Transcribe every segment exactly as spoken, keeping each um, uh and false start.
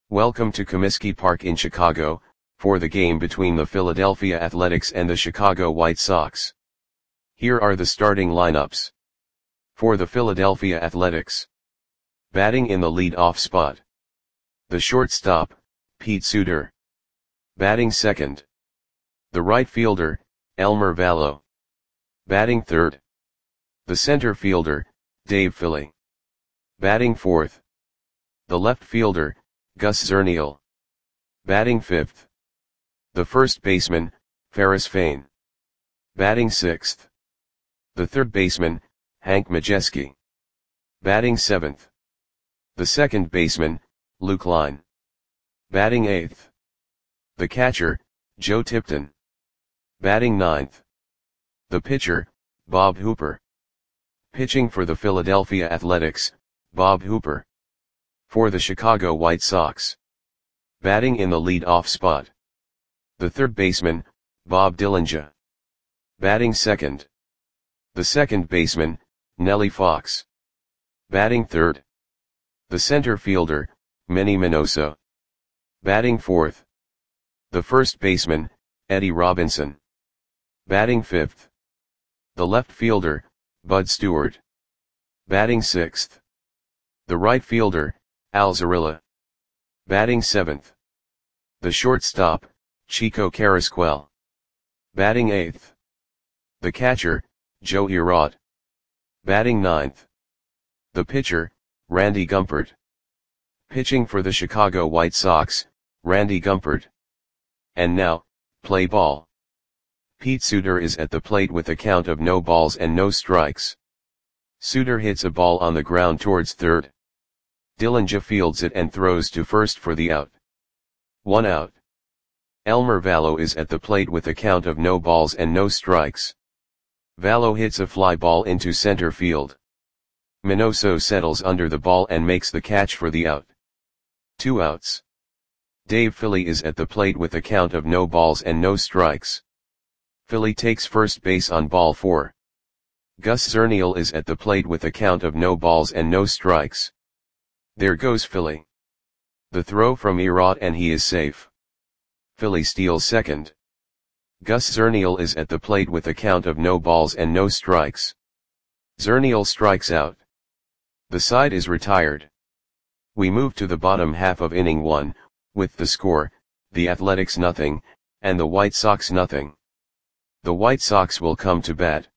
Welcome to Comiskey Park in Chicago, for the game between the Philadelphia Athletics and the Chicago White Sox. Here are the starting lineups. For the Philadelphia Athletics. Batting in the lead-off spot. The shortstop, Pete Suter. Batting second. The right fielder, Elmer Valo. Batting third. The center fielder, Dave Philly. Batting fourth. The left fielder, Gus Zernial. Batting fifth. The first baseman, Ferris Fain. Batting sixth. The third baseman, Hank Majeski. Batting seventh. The second baseman, Luke Line. Batting eighth. The catcher, Joe Tipton. Batting ninth. The pitcher, Bob Hooper. Pitching for the Philadelphia Athletics, Bob Hooper. For the Chicago White Sox. Batting in the lead-off spot. The third baseman, Bob Dillinger. Batting second. The second baseman, Nellie Fox. Batting third. The center fielder, Manny Minoso. Batting fourth. The first baseman, Eddie Robinson. Batting fifth. The left fielder, Bud Stewart. Batting sixth. The right fielder, Al Zarilla. Batting seventh. The shortstop, Chico Carrasquel. Batting eighth. The catcher, Joe Erod. Batting ninth. The pitcher, Randy Gumpert. Pitching for the Chicago White Sox, Randy Gumpert. And now, play ball. Pete Suter is at the plate with a count of no balls and no strikes. Suter hits a ball on the ground towards third. Dillinger fields it and throws to first for the out. One out. Elmer Valo is at the plate with a count of no balls and no strikes. Valo hits a fly ball into center field. Minoso settles under the ball and makes the catch for the out. Two outs. Dave Philly is at the plate with a count of no balls and no strikes. Philly takes first base on ball four. Gus Zernial is at the plate with a count of no balls and no strikes. There goes Philly. The throw from Erod and he is safe. Philly steals second. Gus Zernial is at the plate with a count of no balls and no strikes. Zernial strikes out. The side is retired. We move to the bottom half of inning one, with the score, the Athletics nothing, and the White Sox nothing. The White Sox will come to bat.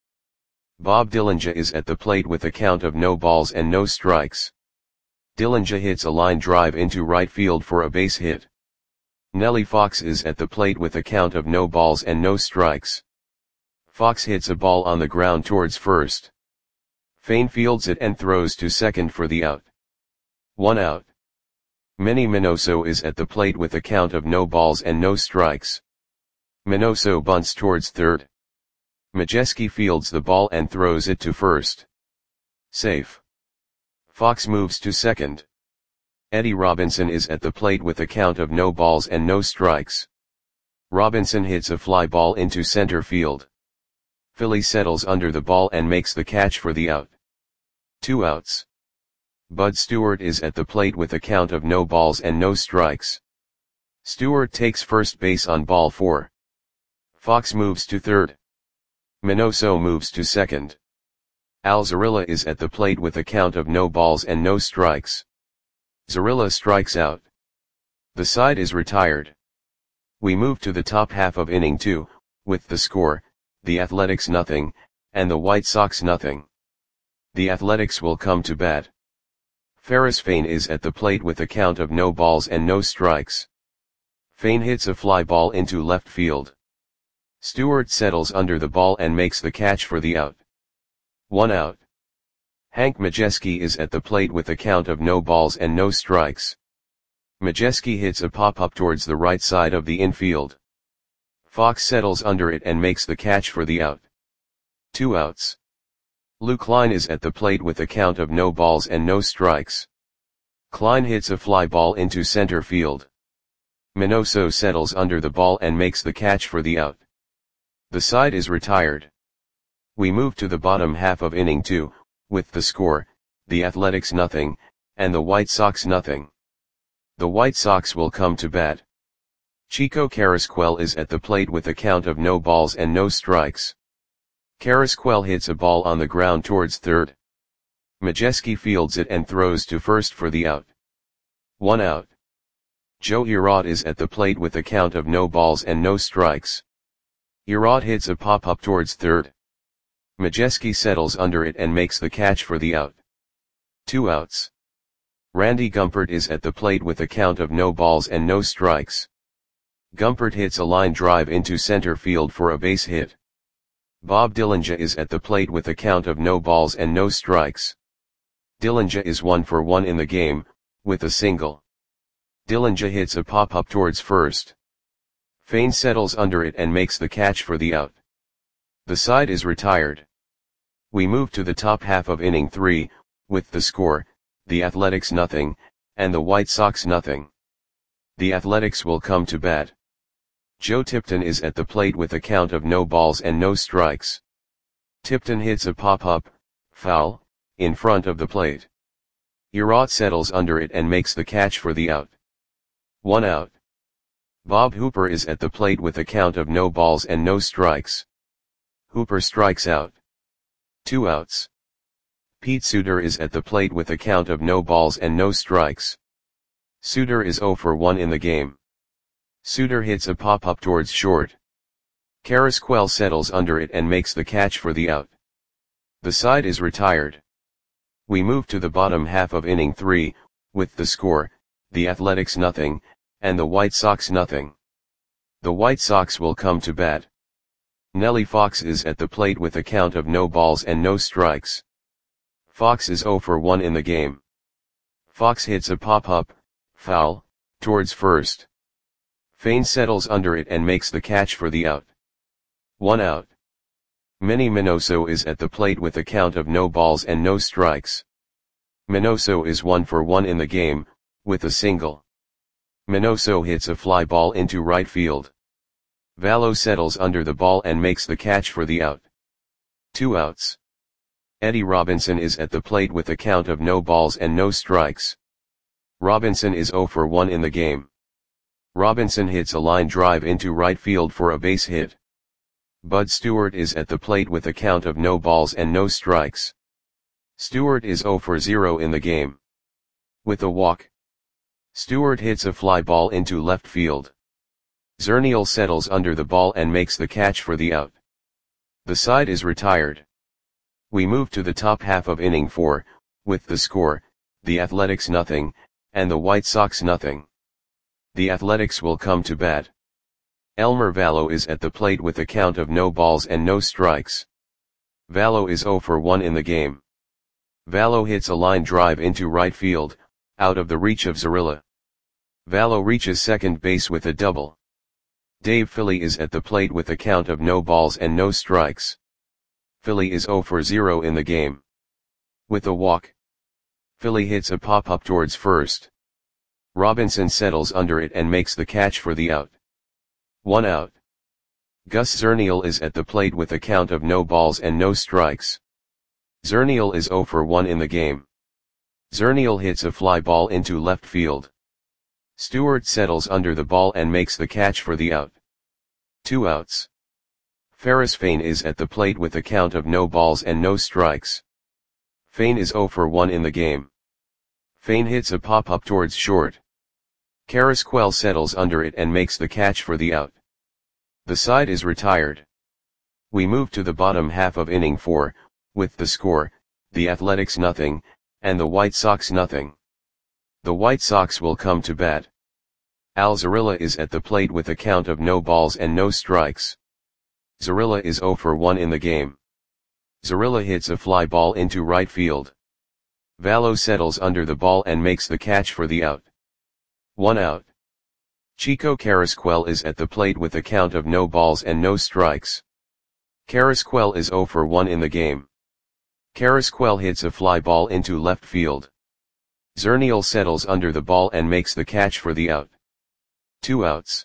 Bob Dillinger is at the plate with a count of no balls and no strikes. Dillinger hits a line drive into right field for a base hit. Nellie Fox is at the plate with a count of no balls and no strikes. Fox hits a ball on the ground towards first. Fain fields it and throws to second for the out. One out. Manny Minoso is at the plate with a count of no balls and no strikes. Minoso bunts towards third. Majeski fields the ball and throws it to first. Safe. Fox moves to second. Eddie Robinson is at the plate with a count of no balls and no strikes. Robinson hits a fly ball into center field. Philly settles under the ball and makes the catch for the out. Two outs. Bud Stewart is at the plate with a count of no balls and no strikes. Stewart takes first base on ball four. Fox moves to third. Minoso moves to second. Al Zarilla is at the plate with a count of no balls and no strikes. Zarilla strikes out. The side is retired. We move to the top half of inning two, with the score, the Athletics nothing, and the White Sox nothing. The Athletics will come to bat. Ferris Fain is at the plate with a count of no balls and no strikes. Fain hits a fly ball into left field. Stewart settles under the ball and makes the catch for the out. One out. Hank Majeski is at the plate with a count of no balls and no strikes. Majeski hits a pop-up towards the right side of the infield. Fox settles under it and makes the catch for the out. Two outs. Luke Line is at the plate with a count of no balls and no strikes. Klein hits a fly ball into center field. Minoso settles under the ball and makes the catch for the out. The side is retired. We move to the bottom half of inning two, with the score, the Athletics nothing, and the White Sox nothing. The White Sox will come to bat. Chico Carrasquel is at the plate with a count of no balls and no strikes. Carrasquel hits a ball on the ground towards third. Majeski fields it and throws to first for the out. One out. Joe Erod is at the plate with a count of no balls and no strikes. Erod hits a pop-up towards third. Majeski settles under it and makes the catch for the out. Two outs. Randy Gumpert is at the plate with a count of no balls and no strikes. Gumpert hits a line drive into center field for a base hit. Bob Dillinger is at the plate with a count of no balls and no strikes. Dillinger is one for one in the game, with a single. Dillinger hits a pop-up towards first. Fain settles under it and makes the catch for the out. The side is retired. We move to the top half of inning three, with the score, the Athletics nothing, and the White Sox nothing. The Athletics will come to bat. Joe Tipton is at the plate with a count of no balls and no strikes. Tipton hits a pop-up, foul, in front of the plate. Erod settles under it and makes the catch for the out. One out. Bob Hooper is at the plate with a count of no balls and no strikes. Hooper strikes out. Two outs. Pete Suter is at the plate with a count of no balls and no strikes. Suter is zero for one in the game. Suter hits a pop-up towards short. Carrasquel settles under it and makes the catch for the out. The side is retired. We move to the bottom half of inning three, with the score, the Athletics nothing, and the White Sox nothing. The White Sox will come to bat. Nellie Fox is at the plate with a count of no balls and no strikes. Fox is zero for one in the game. Fox hits a pop-up, foul, towards first. Fain settles under it and makes the catch for the out. One out. Manny Minoso is at the plate with a count of no balls and no strikes. Minoso is one for one in the game, with a single. Minoso hits a fly ball into right field. Vallo settles under the ball and makes the catch for the out. Two outs. Eddie Robinson is at the plate with a count of no balls and no strikes. Robinson is zero for one in the game. Robinson hits a line drive into right field for a base hit. Bud Stewart is at the plate with a count of no balls and no strikes. Stewart is zero for zero in the game. With a walk. Stewart hits a fly ball into left field. Zernial settles under the ball and makes the catch for the out. The side is retired. We move to the top half of inning four, with the score, the Athletics nothing, and the White Sox nothing. The Athletics will come to bat. Elmer Vallo is at the plate with a count of no balls and no strikes. Vallo is zero for one in the game. Vallo hits a line drive into right field, out of the reach of Zarilla. Vallo reaches second base with a double. Dave Philly is at the plate with a count of no balls and no strikes. Philly is zero for zero in the game. With a walk. Philly hits a pop-up towards first. Robinson settles under it and makes the catch for the out. One out. Gus Zernial is at the plate with a count of no balls and no strikes. Zernial is zero for one in the game. Zernial hits a fly ball into left field. Stewart settles under the ball and makes the catch for the out. Two outs. Ferris Fain is at the plate with a count of no balls and no strikes. Fain is zero for one in the game. Fain hits a pop-up towards short. Carrasquel settles under it and makes the catch for the out. The side is retired. We move to the bottom half of inning four, with the score, the Athletics nothing, and the White Sox nothing. The White Sox will come to bat. Al Zarilla is at the plate with a count of no balls and no strikes. Zarilla is zero for one in the game. Zarilla hits a fly ball into right field. Vallo settles under the ball and makes the catch for the out. One out. Chico Carrasquel is at the plate with a count of no balls and no strikes. Carrasquel is zero for one in the game. Carrasquel hits a fly ball into left field. Zernial settles under the ball and makes the catch for the out. Two outs.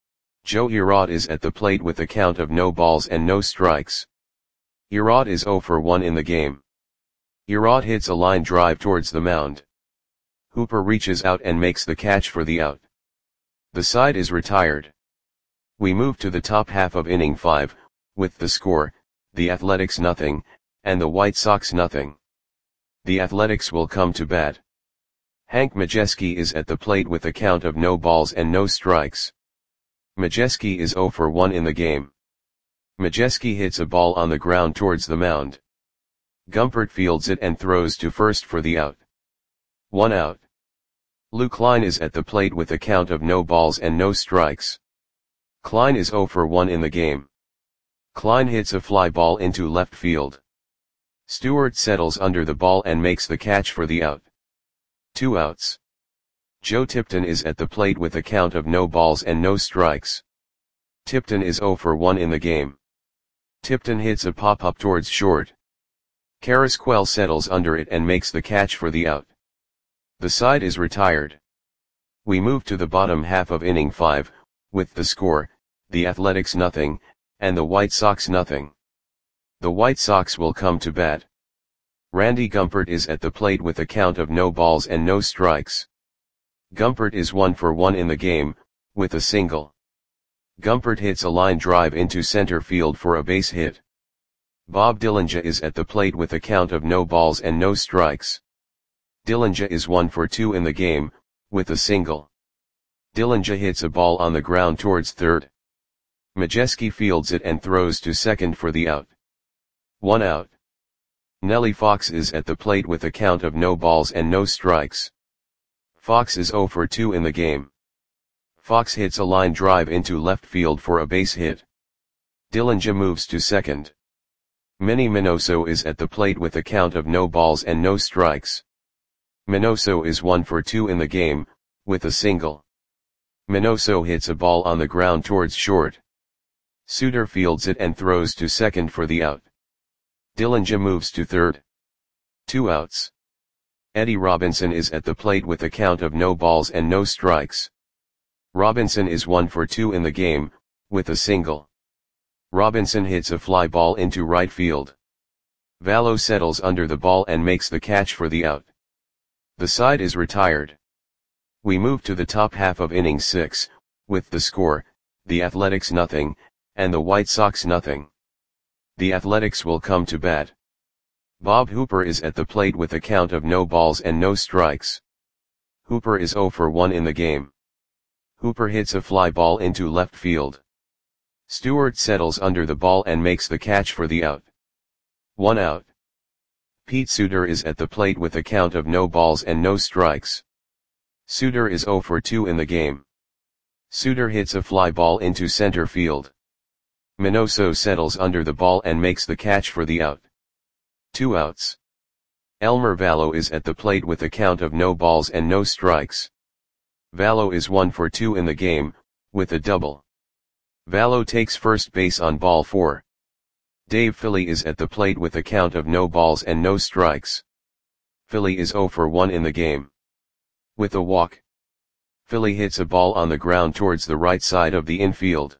Joe Erod is at the plate with a count of no balls and no strikes. Erod is zero for one in the game. Erod hits a line drive towards the mound. Hooper reaches out and makes the catch for the out. The side is retired. We move to the top half of inning five, with the score, the Athletics nothing, and the White Sox nothing. The Athletics will come to bat. Hank Majeski is at the plate with a count of no balls and no strikes. Majeski is oh for one in the game. Majeski hits a ball on the ground towards the mound. Gumpert fields it and throws to first for the out. One out. Lou Klein is at the plate with a count of no balls and no strikes. Klein is oh for one in the game. Klein hits a fly ball into left field. Stewart settles under the ball and makes the catch for the out. Two outs. Joe Tipton is at the plate with a count of no balls and no strikes. Tipton is oh for one in the game. Tipton hits a pop-up towards short. Carrasquel settles under it and makes the catch for the out. The side is retired. We move to the bottom half of inning five, with the score, the Athletics nothing, and the White Sox nothing. The White Sox will come to bat. Randy Gumpert is at the plate with a count of no balls and no strikes. Gumpert is one for one in the game, with a single. Gumpert hits a line drive into center field for a base hit. Bob Dillinger is at the plate with a count of no balls and no strikes. Dillinger is one for two in the game, with a single. Dillinger hits a ball on the ground towards third. Majeski fields it and throws to second for the out. One out. Nellie Fox is at the plate with a count of no balls and no strikes. Fox is oh for two in the game. Fox hits a line drive into left field for a base hit. Dillinger moves to second. Manny Minoso is at the plate with a count of no balls and no strikes. Minoso is one for two in the game, with a single. Minoso hits a ball on the ground towards short. Suter fields it and throws to second for the out. Dillinger moves to third. Two outs. Eddie Robinson is at the plate with a count of no balls and no strikes. Robinson is one for two in the game, with a single. Robinson hits a fly ball into right field. Vallo settles under the ball and makes the catch for the out. The side is retired. We move to the top half of inning six, with the score, the Athletics nothing, and the White Sox nothing. The Athletics will come to bat. Bob Hooper is at the plate with a count of no balls and no strikes. Hooper is oh for one in the game. Hooper hits a fly ball into left field. Stewart settles under the ball and makes the catch for the out. One out. Pete Suter is at the plate with a count of no balls and no strikes. Suter is oh for two in the game. Suter hits a fly ball into center field. Minoso settles under the ball and makes the catch for the out. Two outs. Elmer Vallo is at the plate with a count of no balls and no strikes. Vallo is one for two in the game, with a double. Vallo takes first base on ball four. Dave Philly is at the plate with a count of no balls and no strikes. Philly is oh for one in the game. With a walk. Philly hits a ball on the ground towards the right side of the infield.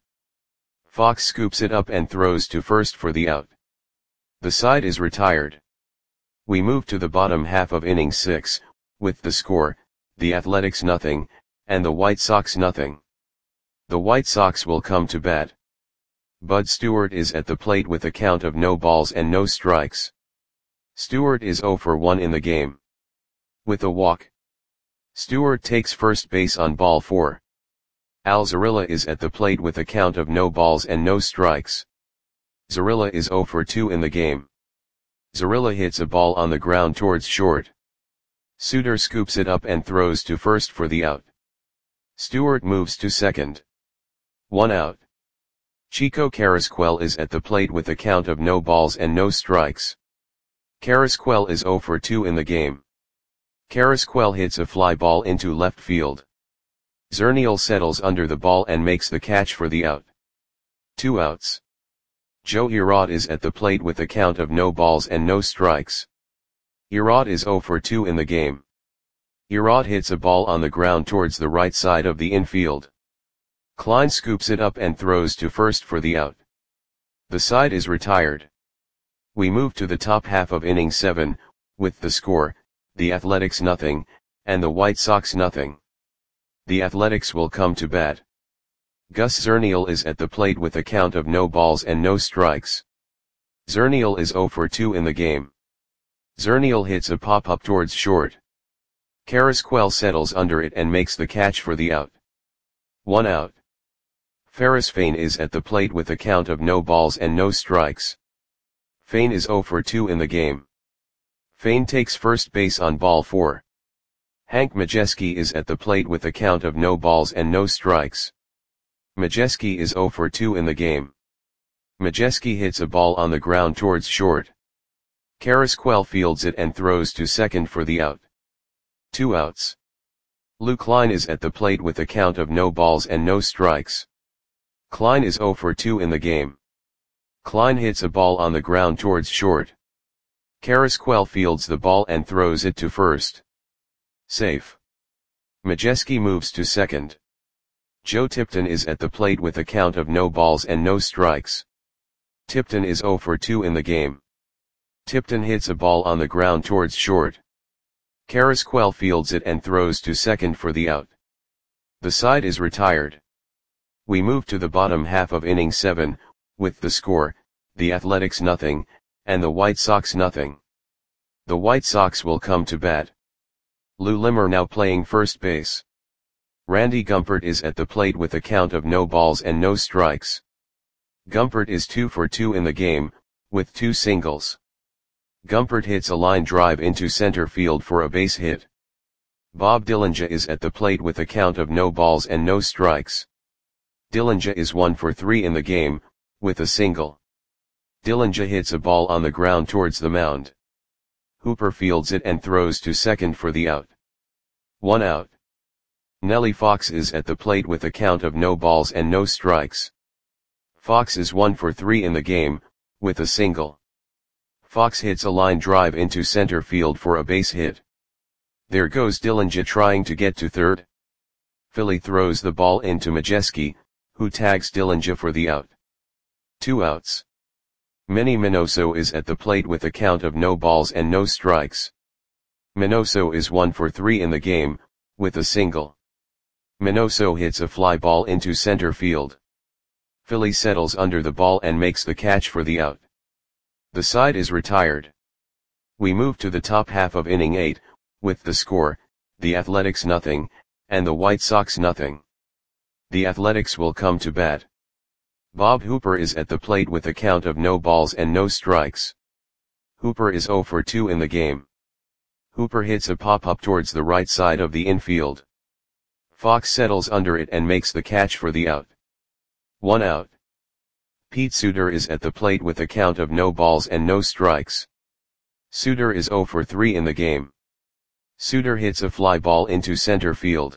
Fox scoops it up and throws to first for the out. The side is retired. We move to the bottom half of inning six, with the score, the Athletics nothing, and the White Sox nothing. The White Sox will come to bat. Bud Stewart is at the plate with a count of no balls and no strikes. Stewart is oh for one in the game. With a walk. Stewart takes first base on ball four. Al Zarilla is at the plate with a count of no balls and no strikes. Zarilla is oh for two in the game. Zarilla hits a ball on the ground towards short. Suter scoops it up and throws to first for the out. Stewart moves to second. One out. Chico Carrasquel is at the plate with a count of no balls and no strikes. Carrasquel is oh for two in the game. Carrasquel hits a fly ball into left field. Zernial settles under the ball and makes the catch for the out. Two outs. Joe Erod is at the plate with a count of no balls and no strikes. Erod is oh for two in the game. Erod hits a ball on the ground towards the right side of the infield. Klein scoops it up and throws to first for the out. The side is retired. We move to the top half of inning seven, with the score, the Athletics nothing, and the White Sox nothing. The Athletics will come to bat. Gus Zernial is at the plate with a count of no balls and no strikes. Zernial is zero for two in the game. Zernial hits a pop-up towards short. Carrasquel settles under it and makes the catch for the out. One out. Ferris Fain is at the plate with a count of no balls and no strikes. Fain is zero for two in the game. Fain takes first base on ball four. Hank Majeski is at the plate with a count of no balls and no strikes. Majeski is zero for two in the game. Majeski hits a ball on the ground towards short. Carrasquel fields it and throws to second for the out. Two outs. Lou Klein is at the plate with a count of no balls and no strikes. Klein is zero for two in the game. Klein hits a ball on the ground towards short. Carrasquel fields the ball and throws it to first. Safe. Majeski moves to second. Joe Tipton is at the plate with a count of no balls and no strikes. Tipton is zero for two in the game. Tipton hits a ball on the ground towards short. Carrasquel fields it and throws to second for the out. The side is retired. We move to the bottom half of inning seven, with the score, the Athletics nothing, and the White Sox nothing. The White Sox will come to bat. Lou Limmer now playing first base. Randy Gumpert is at the plate with a count of no balls and no strikes. Gumpert is two for two in the game, with two singles. Gumpert hits a line drive into center field for a base hit. Bob Dillinger is at the plate with a count of no balls and no strikes. Dillinger is one for three in the game, with a single. Dillinger hits a ball on the ground towards the mound. Hooper fields it and throws to second for the out. One out. Nellie Fox is at the plate with a count of no balls and no strikes. Fox is one for three in the game, with a single. Fox hits a line drive into center field for a base hit. There goes Dillinger trying to get to third. Philly throws the ball into Majeski, who tags Dillinger for the out. Two outs. Manny Minoso is at the plate with a count of no balls and no strikes. Minoso is one for three in the game, with a single. Minoso hits a fly ball into center field. Philly settles under the ball and makes the catch for the out. The side is retired. We move to the top half of inning eight, with the score, the Athletics nothing, and the White Sox nothing. The Athletics will come to bat. Bob Hooper is at the plate with a count of no balls and no strikes. Hooper is zero for two in the game. Hooper hits a pop-up towards the right side of the infield. Fox settles under it and makes the catch for the out. One out. Pete Suter is at the plate with a count of no balls and no strikes. Suter is zero for three in the game. Suter hits a fly ball into center field.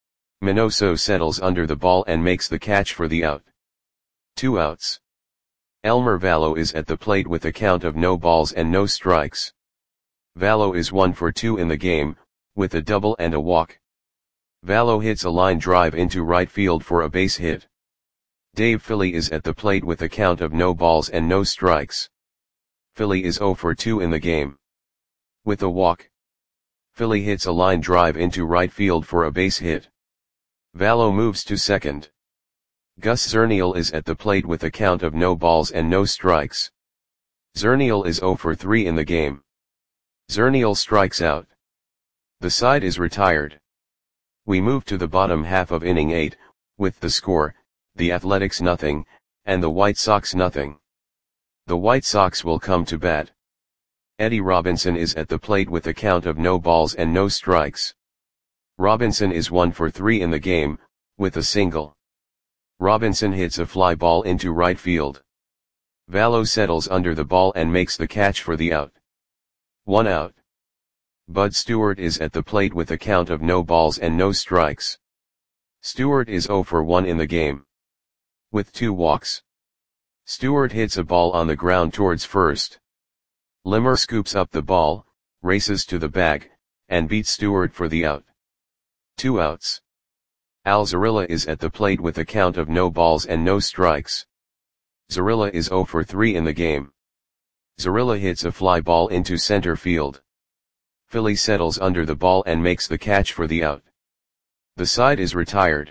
Minoso settles under the ball and makes the catch for the out. Two outs. Elmer Vallo is at the plate with a count of no balls and no strikes. Vallo is one for two in the game, with a double and a walk. Vallo hits a line drive into right field for a base hit. Dave Philly is at the plate with a count of no balls and no strikes. Philly is zero for two in the game. With a walk. Philly hits a line drive into right field for a base hit. Vallo moves to second. Gus Zernial is at the plate with a count of no balls and no strikes. Zernial is zero for three in the game. Zernial strikes out. The side is retired. We move to the bottom half of inning eight, with the score, the Athletics nothing, and the White Sox nothing. The White Sox will come to bat. Eddie Robinson is at the plate with a count of no balls and no strikes. Robinson is one for three in the game, with a single. Robinson hits a fly ball into right field. Vallo settles under the ball and makes the catch for the out. One out. Bud Stewart is at the plate with a count of no balls and no strikes. Stewart is zero for one in the game. With two walks. Stewart hits a ball on the ground towards first. Limmer scoops up the ball, races to the bag, and beats Stewart for the out. Two outs. Al Zarilla is at the plate with a count of no balls and no strikes. Zarilla is zero for three in the game. Zarilla hits a fly ball into center field. Philly settles under the ball and makes the catch for the out. The side is retired.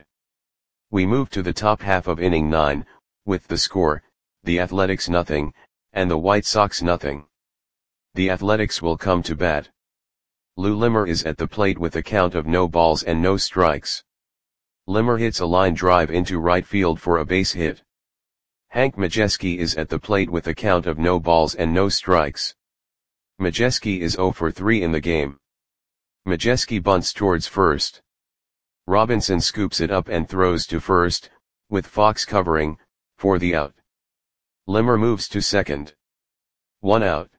We move to the top half of inning nine, with the score, the Athletics nothing, and the White Sox nothing. The Athletics will come to bat. Lou Limmer is at the plate with a count of no balls and no strikes. Limmer hits a line drive into right field for a base hit. Hank Majeski is at the plate with a count of no balls and no strikes. Majeski is oh for three in the game. Majeski bunts towards first. Robinson scoops it up and throws to first, with Fox covering, for the out. Limmer moves to second. One out.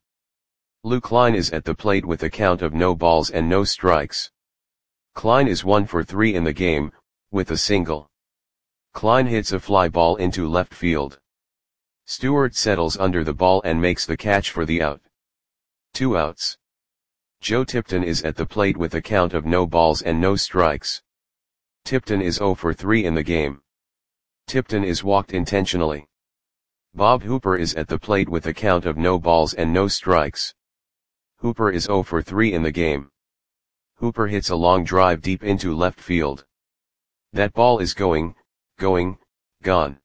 Lou Klein is at the plate with a count of no balls and no strikes. Klein is one for three in the game, with a single. Klein hits a fly ball into left field. Stewart settles under the ball and makes the catch for the out. Two outs. Joe Tipton is at the plate with a count of no balls and no strikes. Tipton is oh for three in the game. Tipton is walked intentionally. Bob Hooper is at the plate with a count of no balls and no strikes. Hooper is oh for three in the game. Hooper hits a long drive deep into left field. That ball is going, going, gone.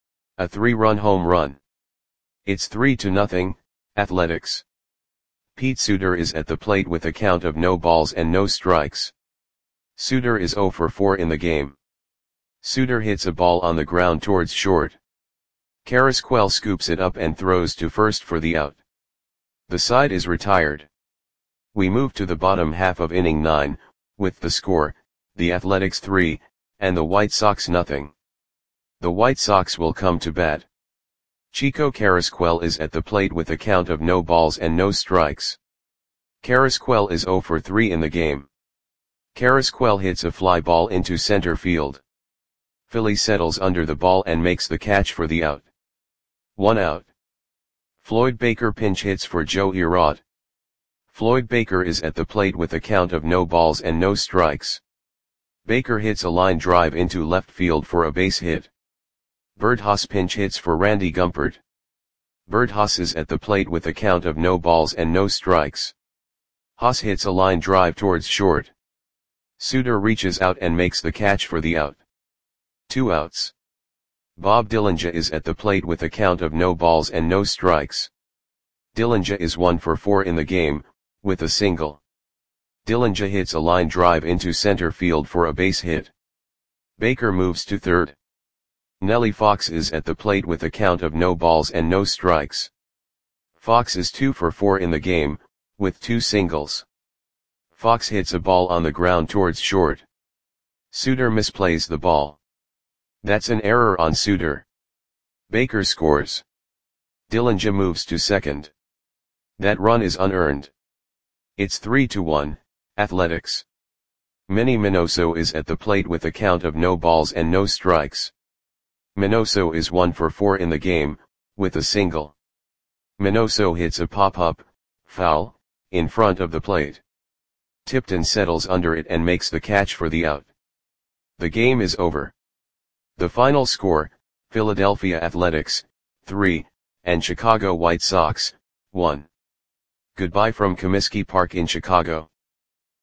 A three-run home run. It's three to nothing, Athletics. Pete Suter is at the plate with a count of no balls and no strikes. Suter is oh for four in the game. Suter hits a ball on the ground towards short. Carrasquel scoops it up and throws to first for the out. The side is retired. We move to the bottom half of inning nine, with the score, the Athletics three, and the White Sox nothing. The White Sox will come to bat. Chico Carrasquel is at the plate with a count of no balls and no strikes. Carrasquel is oh for three in the game. Carrasquel hits a fly ball into center field. Philly settles under the ball and makes the catch for the out. One out. Floyd Baker pinch hits for Joe Erod. Floyd Baker is at the plate with a count of no balls and no strikes. Baker hits a line drive into left field for a base hit. Bert Haas pinch hits for Randy Gumpert. Bert Haas is at the plate with a count of no balls and no strikes. Haas hits a line drive towards short. Suter reaches out and makes the catch for the out. Two outs. Bob Dillinger is at the plate with a count of no balls and no strikes. Dillinger is one for four in the game, with a single. Dillinger hits a line drive into center field for a base hit. Baker moves to third. Nellie Fox is at the plate with a count of no balls and no strikes. Fox is two for four in the game, with two singles. Fox hits a ball on the ground towards short. Suter misplays the ball. That's an error on Suter. Baker scores. Dillinger moves to second. That run is unearned. It's three to one, Athletics. Manny Minoso is at the plate with a count of no balls and no strikes. Minoso is one for four in the game, with a single. Minoso hits a pop-up, foul, in front of the plate. Tipton settles under it and makes the catch for the out. The game is over. The final score, Philadelphia Athletics, three, and Chicago White Sox, one. Goodbye from Comiskey Park in Chicago.